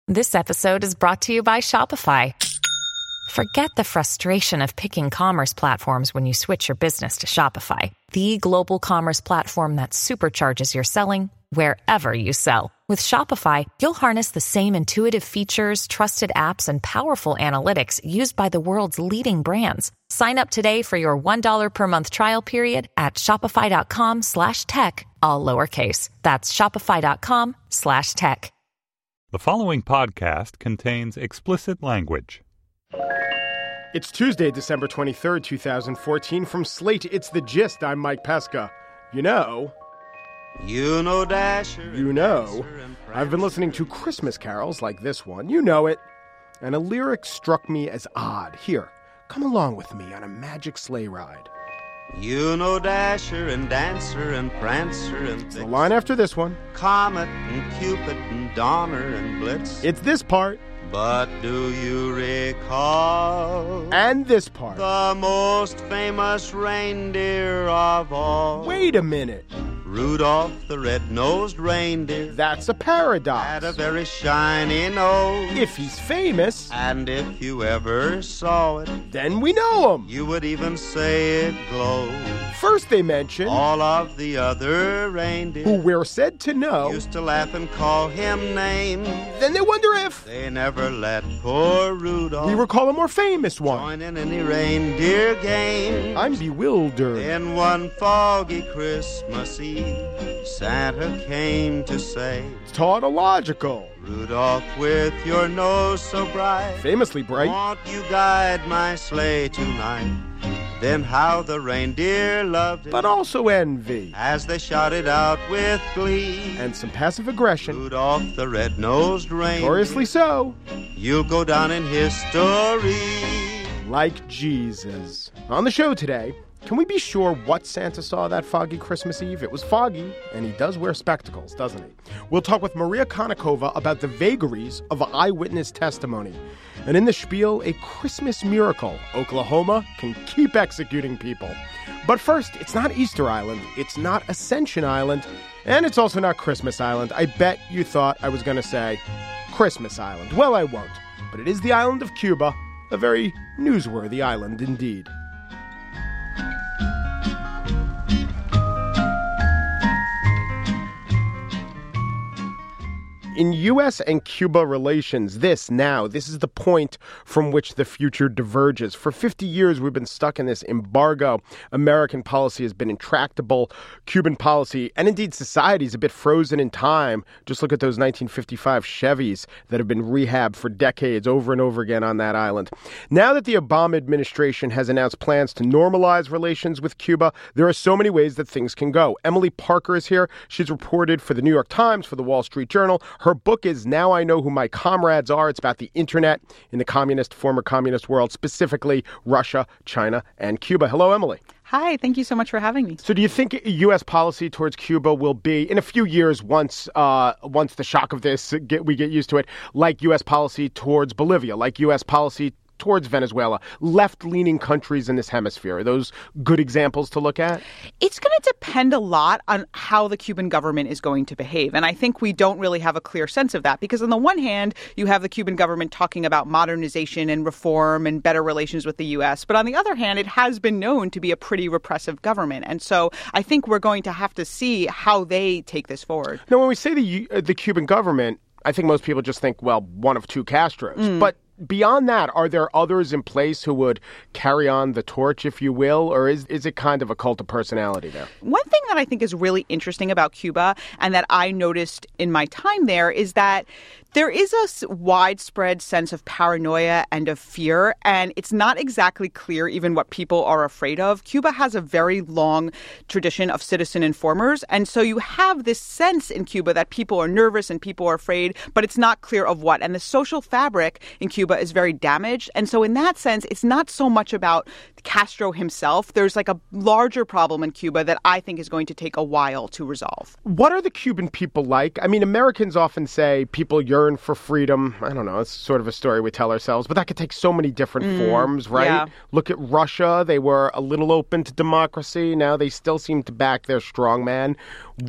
This episode is brought to you by Shopify. Forget the frustration of picking commerce platforms when you switch your business to Shopify, the global commerce platform that supercharges your selling wherever you sell. With Shopify, you'll harness the same intuitive features, trusted apps, and powerful analytics used by the world's leading brands. Sign up today for your $1 per month trial period at shopify.com/tech, all lowercase. That's shopify.com/tech. The following podcast contains explicit language. It's Tuesday, December 23rd, 2014. From Slate, it's The Gist. I'm Mike Pesca. You know, Dasher. I've been listening to Christmas carols like this one. You know it. And a lyric struck me as odd. Here, come along with me on a magic sleigh ride. You know Dasher and Dancer and Prancer and The line after this one. Comet and Cupid and Donner and Blitz. It's this part. But do you recall? And this part. The most famous reindeer of all. Wait a minute. Rudolph the red-nosed reindeer. That's a paradox. Had a very shiny nose. If he's famous. And if you ever saw it, then we know him. You would even say it glowed. First they mention all of the other reindeer, who we're said to know, used to laugh and call him names. Then they wonder if they never let poor Rudolph, we recall a more famous one, join in any reindeer game. I'm bewildered. Then one foggy Christmas Eve, Santa came to say, it's tautological. Rudolph, with your nose so bright, famously bright, won't you guide my sleigh tonight? Then how the reindeer loved it, but also envy, as they shouted out with glee, and some passive aggression. Rudolph the red-nosed reindeer, notoriously so, you'll go down in history like Jesus. On the show today, can we be sure what Santa saw that foggy Christmas Eve? It was foggy, and he does wear spectacles, doesn't he? We'll talk with Maria Konnikova about the vagaries of eyewitness testimony. And in the spiel, a Christmas miracle. Oklahoma can keep executing people. But first, it's not Easter Island, it's not Ascension Island, and it's also not Christmas Island. I bet you thought I was going to say Christmas Island. Well, I won't. But it is the island of Cuba, a very newsworthy island indeed. In U.S. and Cuba relations, this is the point from which the future diverges. For 50 years, we've been stuck in this embargo. American policy has been intractable. Cuban policy, and indeed society, is a bit frozen in time. Just look at those 1955 Chevys that have been rehabbed for decades over and over again on that island. Now that the Obama administration has announced plans to normalize relations with Cuba, there are so many ways that things can go. Emily Parker is here. She's reported for the New York Times, for the Wall Street Journal. Her book is Now I Know Who My Comrades Are. It's about the internet in the former communist world, specifically Russia, China, and Cuba. Hello, Emily. Hi, thank you so much for having me. So do you think U.S. policy towards Cuba will be, in a few years, once the shock of this, we get used to it, like U.S. policy towards Bolivia, like U.S. policy towards Venezuela, left-leaning countries in this hemisphere? Are those good examples to look at? It's going to depend a lot on how the Cuban government is going to behave. And I think we don't really have a clear sense of that because on the one hand, you have the Cuban government talking about modernization and reform and better relations with the U.S. But on the other hand, it has been known to be a pretty repressive government. And so I think we're going to have to see how they take this forward. Now, when we say the Cuban government, I think most people just think, well, one of two Castros. But beyond that, are there others in place who would carry on the torch, if you will, or is it kind of a cult of personality there? One thing that I think is really interesting about Cuba and that I noticed in my time there is that there is a widespread sense of paranoia and of fear, and it's not exactly clear even what people are afraid of. Cuba has a very long tradition of citizen informers, and so you have this sense in Cuba that people are nervous and people are afraid, but it's not clear of what. And the social fabric in Cuba is very damaged, and so in that sense, it's not so much about Castro himself. There's like a larger problem in Cuba that I think is going to take a while to resolve. What are the Cuban people like? I mean, Americans often say people yearn for freedom. I don't know. It's sort of a story we tell ourselves, but that could take so many different forms, right? Yeah. Look at Russia. They were a little open to democracy. Now they still seem to back their strongman. What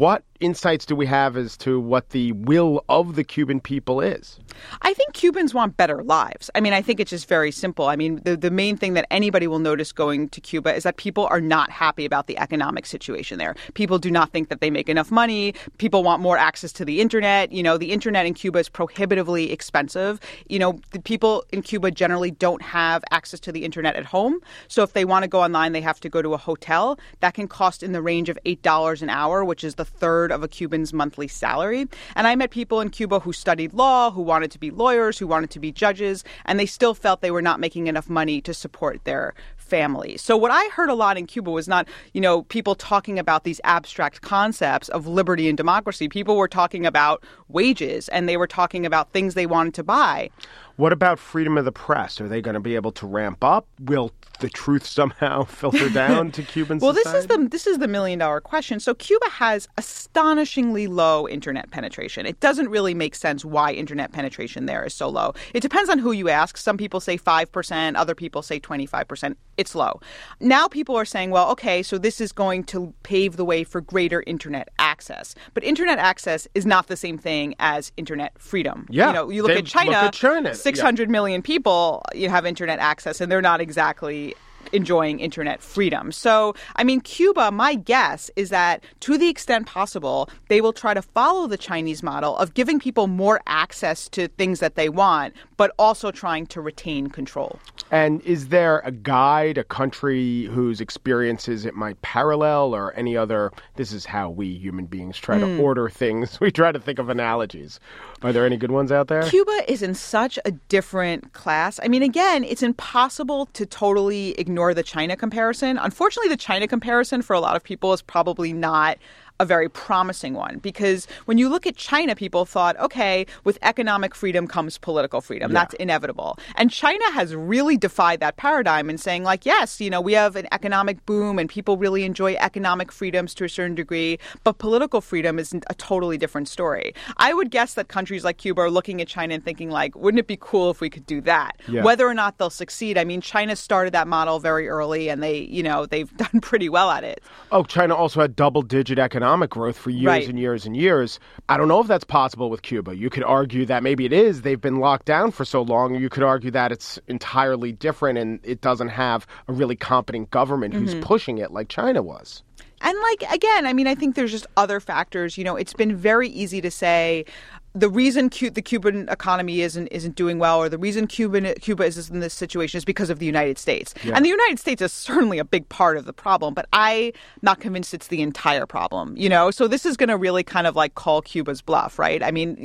insights do we have as to what the will of the Cuban people is? I think Cubans want better lives. I mean, I think it's just very simple. I mean, the main thing that anybody will notice going to Cuba is that people are not happy about the economic situation there. People do not think that they make enough money. People want more access to the internet. You know, the internet in Cuba is prohibitively expensive. You know, the people in Cuba generally don't have access to the internet at home. So if they want to go online, they have to go to a hotel. That can cost in the range of $8 an hour, which is the third of a Cuban's monthly salary. And I met people in Cuba who studied law, who wanted to be lawyers, who wanted to be judges, and they still felt they were not making enough money to support their family. So what I heard a lot in Cuba was not, you know, people talking about these abstract concepts of liberty and democracy. People were talking about wages, and they were talking about things they wanted to buy. What about freedom of the press? Are they going to be able to ramp up? Will the truth somehow filter down to Cuban society? Well, this is the million-dollar question. So Cuba has astonishingly low internet penetration. It doesn't really make sense why internet penetration there is so low. It depends on who you ask. Some people say 5%, other people say 25%. It's low. Now people are saying, well, okay, so this is going to pave the way for greater internet access. But internet access is not the same thing as internet freedom. Yeah. You know, you look at China. 600 million people have internet access, and they're not exactly enjoying internet freedom. So, I mean, Cuba, my guess is that to the extent possible, they will try to follow the Chinese model of giving people more access to things that they want, but also trying to retain control. And is there a guide, a country whose experiences it might parallel, or any other? This is how we human beings try to order things. We try to think of analogies. Are there any good ones out there? Cuba is in such a different class. I mean, again, it's impossible to totally ignore the China comparison. Unfortunately, the China comparison for a lot of people is probably not a very promising one, because when you look at China, people thought, okay, with economic freedom comes political freedom. Yeah. That's inevitable. And China has really defied that paradigm in saying, like, yes, you know, we have an economic boom and people really enjoy economic freedoms to a certain degree, but political freedom is a totally different story. I would guess that countries like Cuba are looking at China and thinking, like, wouldn't it be cool if we could do that? Yeah. Whether or not they'll succeed, I mean, China started that model very early, and they've done pretty well at it. Oh, China also had double-digit economic growth for years and years and years. I don't know if that's possible with Cuba. You could argue that maybe it is. They've been locked down for so long. You could argue that it's entirely different and it doesn't have a really competent government who's pushing it like China was. And again, I mean, I think there's just other factors. You know, it's been very easy to say the reason the Cuban economy isn't doing well, or the reason Cuba is in this situation, is because of the United States. Yeah. And the United States is certainly a big part of the problem, but I'm not convinced it's the entire problem. You know, so this is going to really kind of like call Cuba's bluff, right? I mean,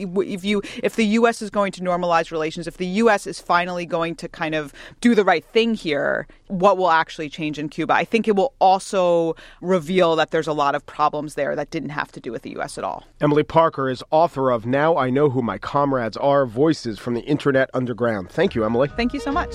if the U.S. is going to normalize relations, if the U.S. is finally going to kind of do the right thing here, what will actually change in Cuba? I think it will also reveal that there's a lot of problems there that didn't have to do with the U.S. at all. Emily Parker is author of Now I Know Who My Comrades Are, Voices from the Internet Underground. Thank you, Emily. Thank you so much.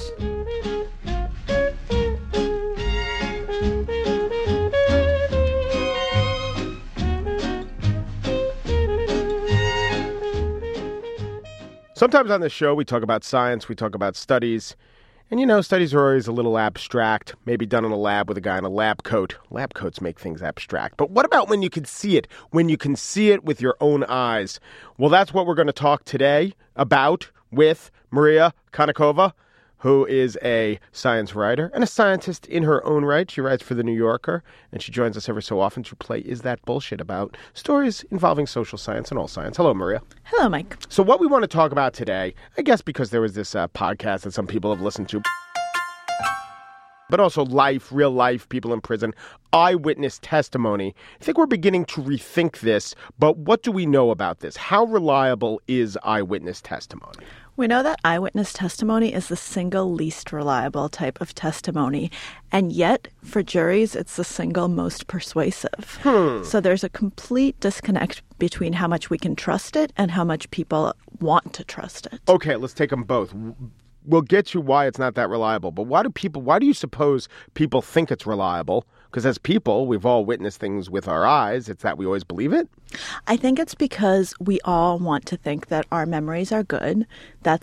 Sometimes on this show, we talk about science, we talk about studies. And, you know, studies are always a little abstract, maybe done in a lab with a guy in a lab coat. Lab coats make things abstract. But what about when you can see it, when you can see it with your own eyes? Well, that's what we're going to talk today about with Maria Konnikova, who is a science writer and a scientist in her own right. She writes for The New Yorker, and she joins us every so often to play Is That Bullshit, about stories involving social science and all science. Hello, Maria. Hello, Mike. So what we want to talk about today, I guess because there was this podcast that some people have listened to, but also life, real life, people in prison, eyewitness testimony. I think we're beginning to rethink this, but what do we know about this? How reliable is eyewitness testimony? We know that eyewitness testimony is the single least reliable type of testimony, and yet for juries, it's the single most persuasive. So there's a complete disconnect between how much we can trust it and how much people want to trust it. Okay, let's take them both. We'll get to why it's not that reliable, but why do you suppose people think it's reliable? Because as people, we've all witnessed things with our eyes. It's that we always believe it? I think it's because we all want to think that our memories are good. That's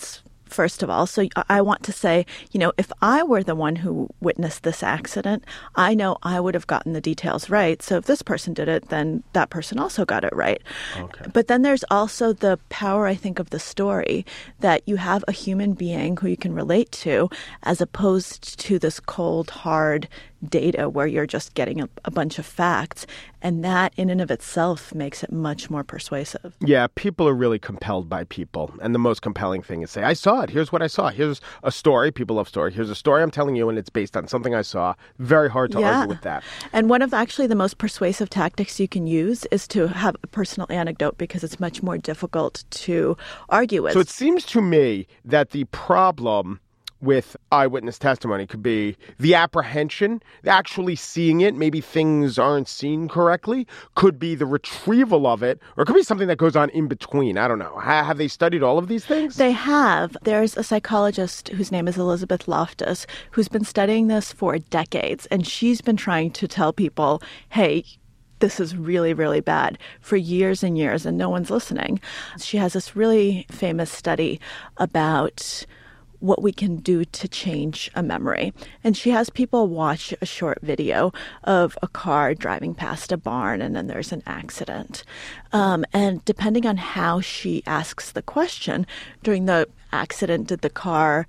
first of all. So I want to say, if I were the one who witnessed this accident, I know I would have gotten the details right. So if this person did it, then that person also got it right. Okay. But then there's also the power, I think, of the story, that you have a human being who you can relate to, as opposed to this cold, hard data where you're just getting a bunch of facts. And that in and of itself makes it much more persuasive. Yeah, people are really compelled by people. And the most compelling thing is say, I saw it. Here's what I saw. Here's a story. People love story. Here's a story I'm telling you, and it's based on something I saw. Very hard to argue with that. And one of actually the most persuasive tactics you can use is to have a personal anecdote, because it's much more difficult to argue with. So it seems to me that the problem with eyewitness testimony could be the apprehension, actually seeing it. Maybe things aren't seen correctly. Could be the retrieval of it, or it could be something that goes on in between. I don't know. Have they studied all of these things? They have. There's a psychologist whose name is Elizabeth Loftus, who's been studying this for decades, and she's been trying to tell people, hey, this is really, really bad for years and years, and no one's listening. She has this really famous study about what we can do to change a memory. And she has people watch a short video of a car driving past a barn, and then there's an accident. And depending on how she asks the question, during the accident, did the car,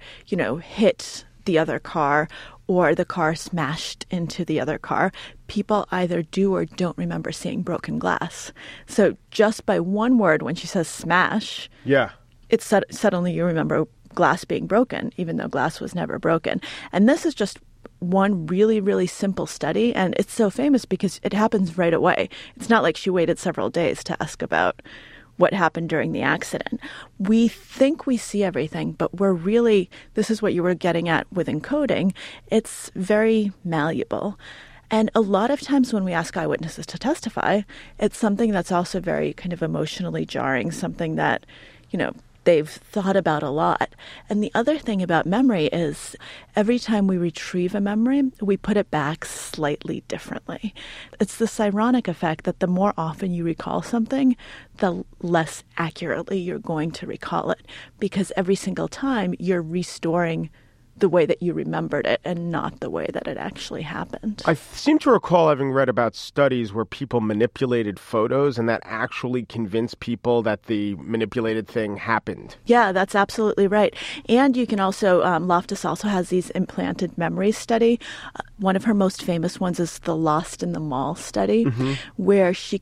hit the other car, or the car smashed into the other car, people either do or don't remember seeing broken glass. So just by one word, when she says smash, it's suddenly you remember glass being broken, even though glass was never broken. And this is just one really, really simple study. And it's so famous because it happens right away. It's not like she waited several days to ask about what happened during the accident. We think we see everything, but this is what you were getting at with encoding. It's very malleable. And a lot of times when we ask eyewitnesses to testify, it's something that's also very kind of emotionally jarring, something that, they've thought about a lot. And the other thing about memory is every time we retrieve a memory, we put it back slightly differently. It's this ironic effect that the more often you recall something, the less accurately you're going to recall it, because every single time you're restoring the way that you remembered it and not the way that it actually happened. I seem to recall having read about studies where people manipulated photos and that actually convinced people that the manipulated thing happened. Yeah, that's absolutely right. And you can also, Loftus also has these implanted memory study. One of her most famous ones is the Lost in the Mall study, where she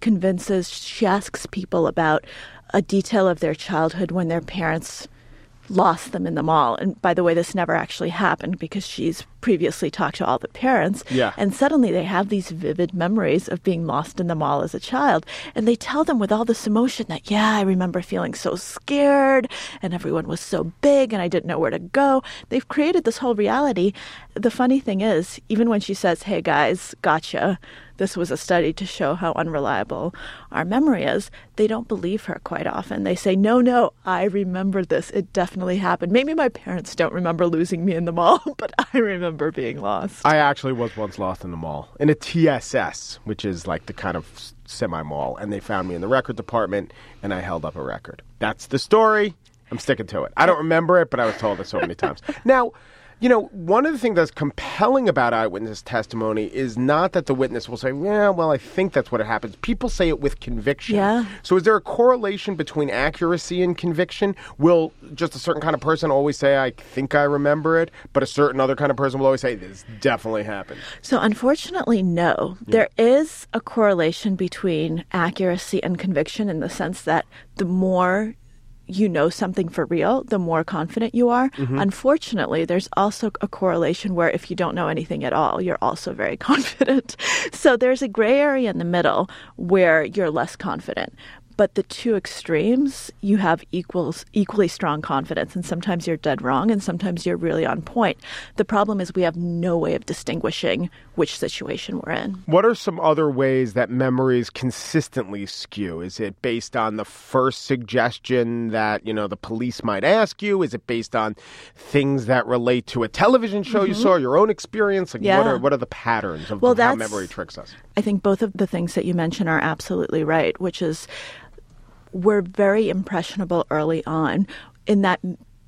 asks people about a detail of their childhood when their parents lost them in the mall. And by the way, this never actually happened because she's previously talked to all the parents. Yeah. And suddenly they have these vivid memories of being lost in the mall as a child. And they tell them with all this emotion that, I remember feeling so scared and everyone was so big and I didn't know where to go. They've created this whole reality. The funny thing is, even when she says, hey guys, gotcha, this was a study to show how unreliable our memory is, they don't believe her quite often. They say, no, I remember this. It definitely happened. Maybe my parents don't remember losing me in the mall, but I remember being lost. I actually was once lost in the mall, in a TSS, which is like the kind of semi-mall, and they found me in the record department, and I held up a record. That's the story. I'm sticking to it. I don't remember it, but I was told it so many times. Now, one of the things that's compelling about eyewitness testimony is not that the witness will say, I think that's what happens. People say it with conviction. Yeah. So is there a correlation between accuracy and conviction? Will just a certain kind of person always say, I think I remember it, but a certain other kind of person will always say, this definitely happened? So unfortunately, no. Yeah. There is a correlation between accuracy and conviction in the sense that the more you know something for real, the more confident you are. Unfortunately, there's also a correlation where if you don't know anything at all, you're also very confident. So there's a gray area in the middle where you're less confident. But the two extremes, you have equally strong confidence, and sometimes you're dead wrong, and sometimes you're really on point. The problem is we have no way of distinguishing which situation we're in. What are some other ways that memories consistently skew? Is it based on the first suggestion that, the police might ask you? Is it based on things that relate to a television show you saw, your own experience? What are the patterns of how memory tricks us? I think both of the things that you mentioned are absolutely right, which is we're very impressionable early on in that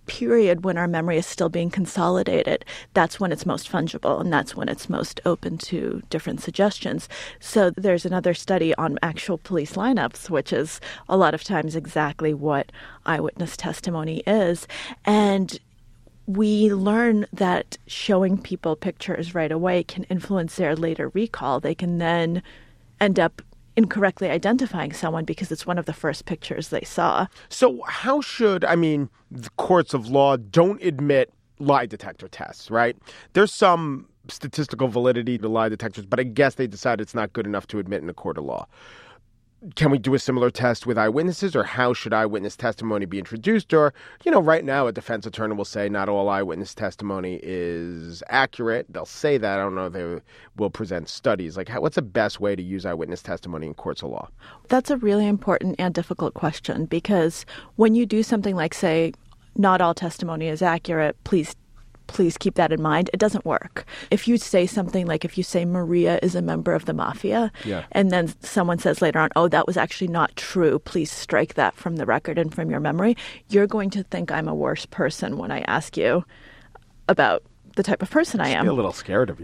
period when our memory is still being consolidated, that's when it's most fungible and that's when it's most open to different suggestions. So there's another study on actual police lineups, which is a lot of times exactly what eyewitness testimony is. And we learn that showing people pictures right away can influence their later recall. They can then end up incorrectly identifying someone because it's one of the first pictures they saw. So how should, the courts of law don't admit lie detector tests, right? There's some statistical validity to lie detectors, but I guess they decide it's not good enough to admit in a court of law. Can we do a similar test with eyewitnesses, or how should eyewitness testimony be introduced? Or, right now a defense attorney will say not all eyewitness testimony is accurate. They'll say that. I don't know if they will present studies. What's the best way to use eyewitness testimony in courts of law? That's a really important and difficult question, because when you do something like say, not all testimony is accurate, please keep that in mind. It doesn't work. If you say something like, if you say Maria is a member of the mafia, and then someone says later on, oh, that was actually not true, please strike that from the record and from your memory, you're going to think I'm a worse person when I ask you about the type of person I am. I'm a little scared of you.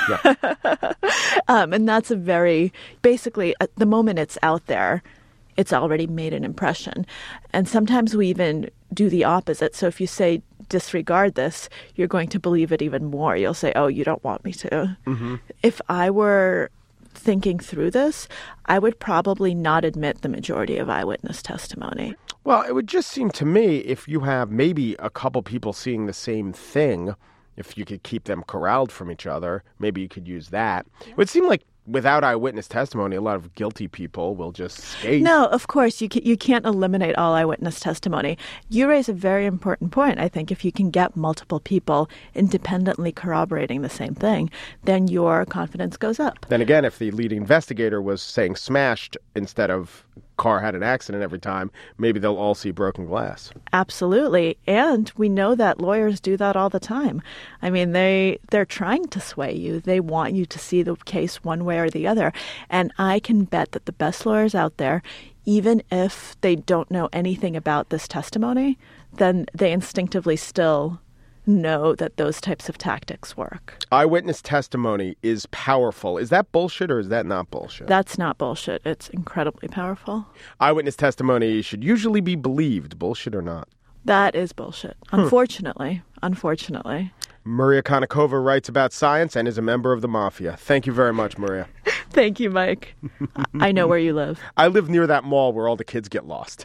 And that's basically, at the moment it's out there, it's already made an impression. And sometimes we even do the opposite. So if you say, disregard this, you're going to believe it even more. You'll say, oh, you don't want me to. Mm-hmm. If I were thinking through this, I would probably not admit the majority of eyewitness testimony. Well, it would just seem to me, if you have maybe a couple people seeing the same thing, if you could keep them corralled from each other, maybe you could use that. It would seem like without eyewitness testimony, a lot of guilty people will just skate. No, of course, you can't eliminate all eyewitness testimony. You raise a very important point. I think if you can get multiple people independently corroborating the same thing, then your confidence goes up. Then again, if the lead investigator was saying smashed instead of car had an accident every time, maybe they'll all see broken glass. Absolutely. And we know that lawyers do that all the time. I mean, they're trying to sway you. They want you to see the case one way or the other. And I can bet that the best lawyers out there, even if they don't know anything about this testimony, then they instinctively still know that those types of tactics work. Eyewitness testimony is powerful. Is that bullshit or is that not bullshit? That's not bullshit. It's incredibly powerful. Eyewitness testimony should usually be believed, bullshit or not. That is bullshit. Unfortunately. Maria Konnikova writes about science and is a member of the mafia. Thank you very much, Maria. Thank you, Mike. I know where you live. I live near that mall where all the kids get lost.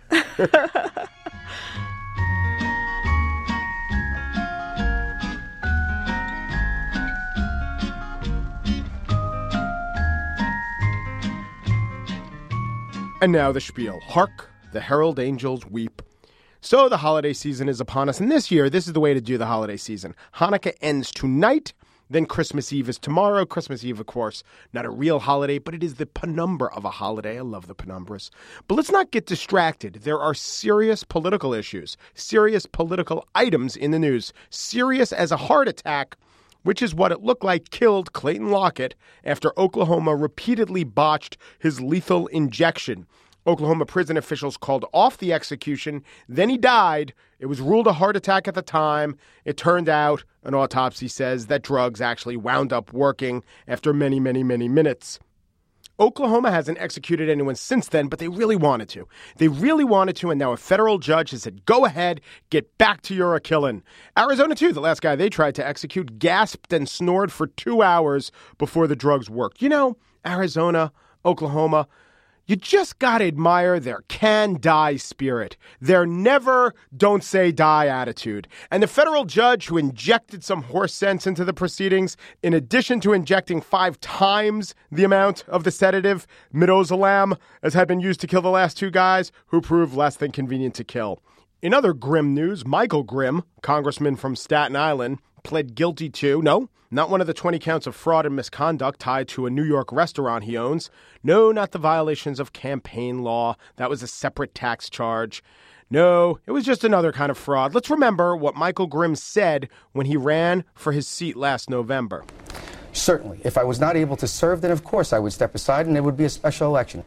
And now the spiel. Hark, the herald angels weep. So the holiday season is upon us. And this year, this is the way to do the holiday season. Hanukkah ends tonight. Then Christmas Eve is tomorrow. Christmas Eve, of course, not a real holiday, but it is the penumbra of a holiday. I love the penumbras. But let's not get distracted. There are serious political issues, serious political items in the news, serious as a heart attack, which is what it looked like killed Clayton Lockett after Oklahoma repeatedly botched his lethal injection. Oklahoma prison officials called off the execution. Then he died. It was ruled a heart attack at the time. It turned out, an autopsy says, that drugs actually wound up working after many, many, many minutes. Oklahoma hasn't executed anyone since then, but they really wanted to. They really wanted to, and now a federal judge has said, go ahead, get back to your a-killin'. Arizona, too, the last guy they tried to execute, gasped and snored for 2 hours before the drugs worked. You know, Arizona, Oklahoma, you just got to admire their can-die spirit, their never don't say die attitude. And the federal judge who injected some horse sense into the proceedings, in addition to injecting 5 times the amount of the sedative midazolam as had been used to kill the last 2 guys, who proved less than convenient to kill. In other grim news, Michael Grimm, congressman from Staten Island, pled guilty to, no, not one of the 20 counts of fraud and misconduct tied to a New York restaurant he owns. No, not the violations of campaign law. That was a separate tax charge. No, it was just another kind of fraud. Let's remember what Michael Grimm said when he ran for his seat last November. Certainly. If I was not able to serve, then of course I would step aside and it would be a special election.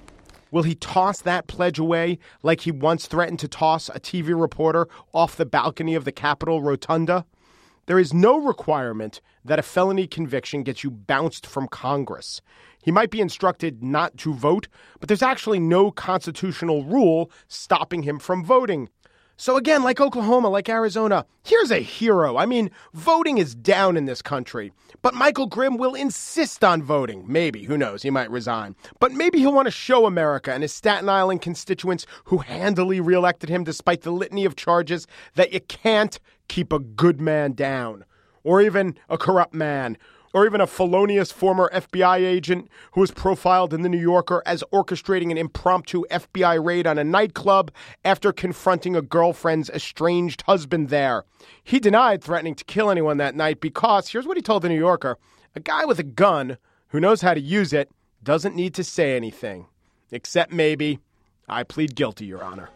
Will he toss that pledge away like he once threatened to toss a TV reporter off the balcony of the Capitol Rotunda? There is no requirement that a felony conviction gets you bounced from Congress. He might be instructed not to vote, but there's actually no constitutional rule stopping him from voting. So again, like Oklahoma, like Arizona, here's a hero. I mean, voting is down in this country. But Michael Grimm will insist on voting. Maybe, who knows, he might resign. But maybe he'll want to show America and his Staten Island constituents who handily reelected him despite the litany of charges that you can't keep a good man down. Or even a corrupt man. Or even a felonious former FBI agent who was profiled in The New Yorker as orchestrating an impromptu FBI raid on a nightclub after confronting a girlfriend's estranged husband there. He denied threatening to kill anyone that night because, here's what he told The New Yorker, a guy with a gun who knows how to use it doesn't need to say anything. Except maybe, I plead guilty, Your Honor.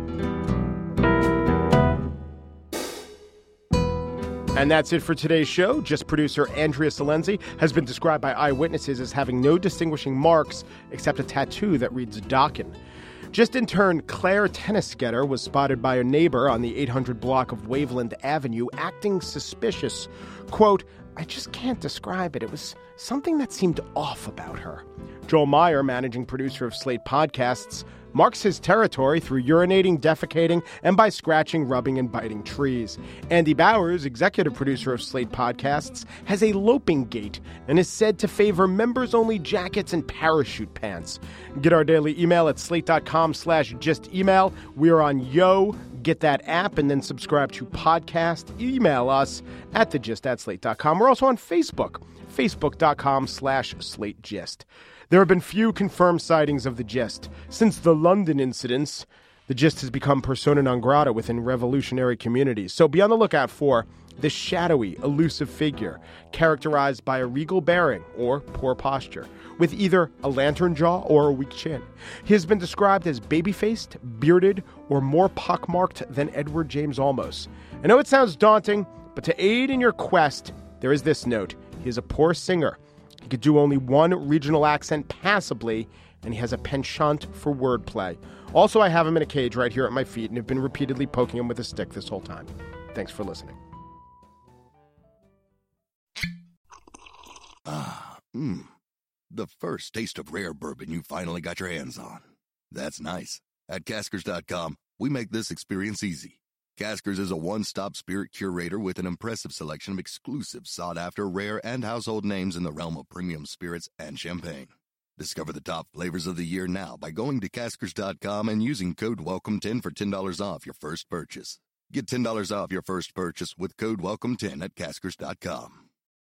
And that's it for today's show. Just producer Andrea Salenzi has been described by eyewitnesses as having no distinguishing marks except a tattoo that reads Dokken. Just intern Claire Tennisgetter was spotted by a neighbor on the 800 block of Waveland Avenue acting suspicious. Quote, I just can't describe it. It was something that seemed off about her. Joel Meyer, managing producer of Slate Podcasts, marks his territory through urinating, defecating, and by scratching, rubbing, and biting trees. Andy Bowers, executive producer of Slate Podcasts, has a loping gait and is said to favor members-only jackets and parachute pants. Get our daily email at slate.com/justemail. We're on Yo. Get that app and then subscribe to podcast. Email us at thegist@slate.com. We're also on Facebook, facebook.com/slategist. There have been few confirmed sightings of the Gist. Since the London incidents, the Gist has become persona non grata within revolutionary communities. So be on the lookout for this shadowy, elusive figure characterized by a regal bearing or poor posture, with either a lantern jaw or a weak chin. He has been described as baby-faced, bearded, or more pockmarked than Edward James Olmos. I know it sounds daunting, but to aid in your quest, there is this note. He is a poor singer. He could do only one regional accent passably, and he has a penchant for wordplay. Also, I have him in a cage right here at my feet and have been repeatedly poking him with a stick this whole time. Thanks for listening. The first taste of rare bourbon you finally got your hands on. That's nice. At Caskers.com, we make this experience easy. Caskers is a one-stop spirit curator with an impressive selection of exclusive, sought-after, rare, and household names in the realm of premium spirits and champagne. Discover the top flavors of the year now by going to Caskers.com and using code WELCOME10 for $10 off your first purchase. Get $10 off your first purchase with code WELCOME10 at Caskers.com.